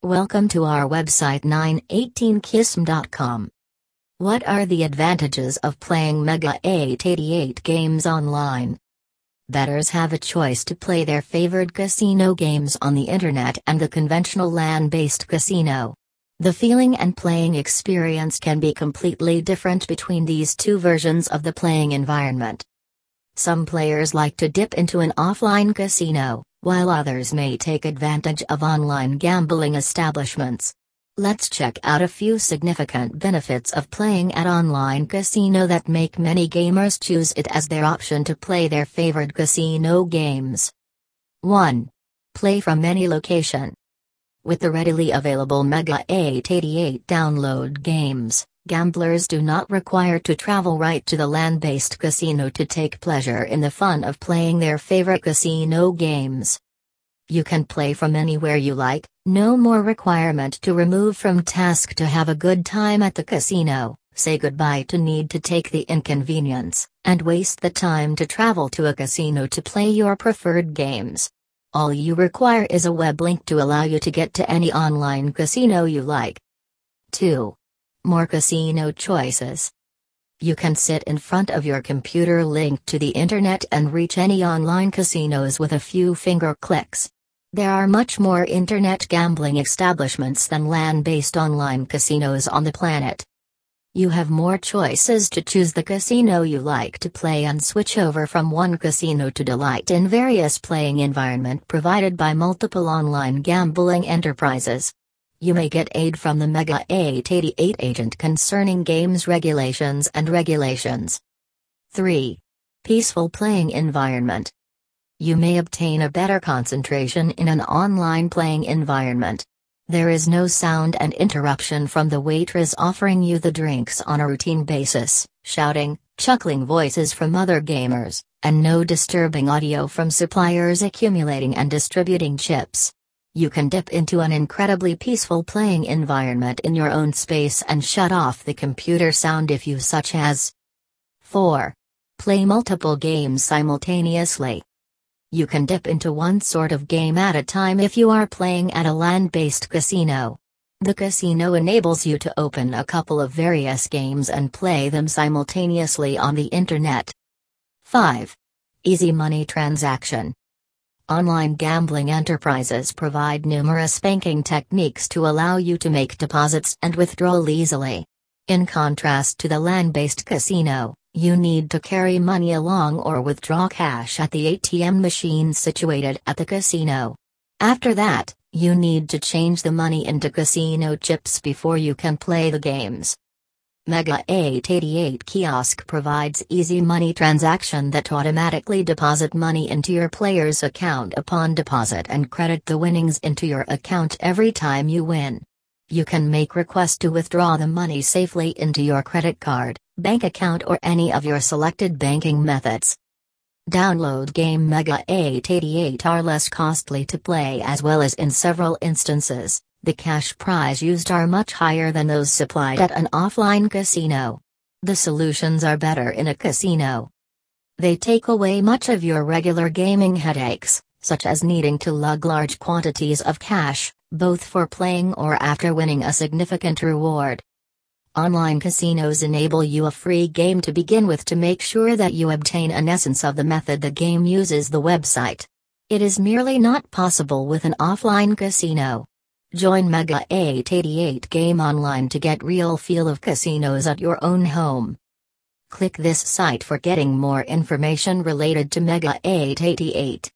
Welcome to our website 918kism.com. What are the advantages of playing Mega 888 games online? Bettors have a choice to play their favorite casino games on the internet and the conventional LAN-based casino. The feeling and playing experience can be completely different between these two versions of the playing environment. Some players like to dip into an offline casino, while others may take advantage of online gambling establishments. Let's check out a few significant benefits of playing at online casino that make many gamers choose it as their option to play their favorite casino games. 1. Play from any location. With the readily available Mega 888 download games, gamblers do not require to travel right to the LAN-based casino to take pleasure in the fun of playing their favorite casino games. You can play from anywhere you like, no more requirement to remove from task to have a good time at the casino, say goodbye to need to take the inconvenience, and waste the time to travel to a casino to play your preferred games. All you require is a web link to allow you to get to any online casino you like. 2. More casino choices. You can sit in front of your computer linked to the internet and reach any online casinos with a few finger clicks. There are much more internet gambling establishments than LAN-based online casinos on the planet. You have more choices to choose the casino you like to play and switch over from one casino to delight in various playing environment provided by multiple online gambling enterprises. You may get aid from the Mega 888 agent concerning games regulations. 3. Peaceful playing environment. You may obtain a better concentration in an online playing environment. There is no sound and interruption from the waitress offering you the drinks on a routine basis, shouting, chuckling voices from other gamers, and no disturbing audio from suppliers accumulating and distributing chips. You can dip into an incredibly peaceful playing environment in your own space and shut off the computer sound if you such as. 4. Play multiple games simultaneously. You can dip into one sort of game at a time if you are playing at a LAN-based casino. The casino enables you to open a couple of various games and play them simultaneously on the internet. 5. Easy money transaction. Online gambling enterprises provide numerous banking techniques to allow you to make deposits and withdrawal easily. In contrast to the LAN-based casino, you need to carry money along or withdraw cash at the ATM machine situated at the casino. After that, you need to change the money into casino chips before you can play the games. Mega 888 Kiosk provides easy money transaction that automatically deposit money into your player's account upon deposit and credit the winnings into your account every time you win. You can make requests to withdraw the money safely into your credit card, bank account or any of your selected banking methods. Download game Mega 888 are less costly to play as well as in several instances, the cash prize used are much higher than those supplied at an offline casino. The solutions are better in a casino. They take away much of your regular gaming headaches, such as needing to lug large quantities of cash, both for playing or after winning a significant reward. Online casinos enable you a free game to begin with to make sure that you obtain an essence of the method the game uses the website. It is merely not possible with an offline casino. Join Mega 888 Game Online to get real feel of casinos at your own home. Click this site for getting more information related to Mega 888.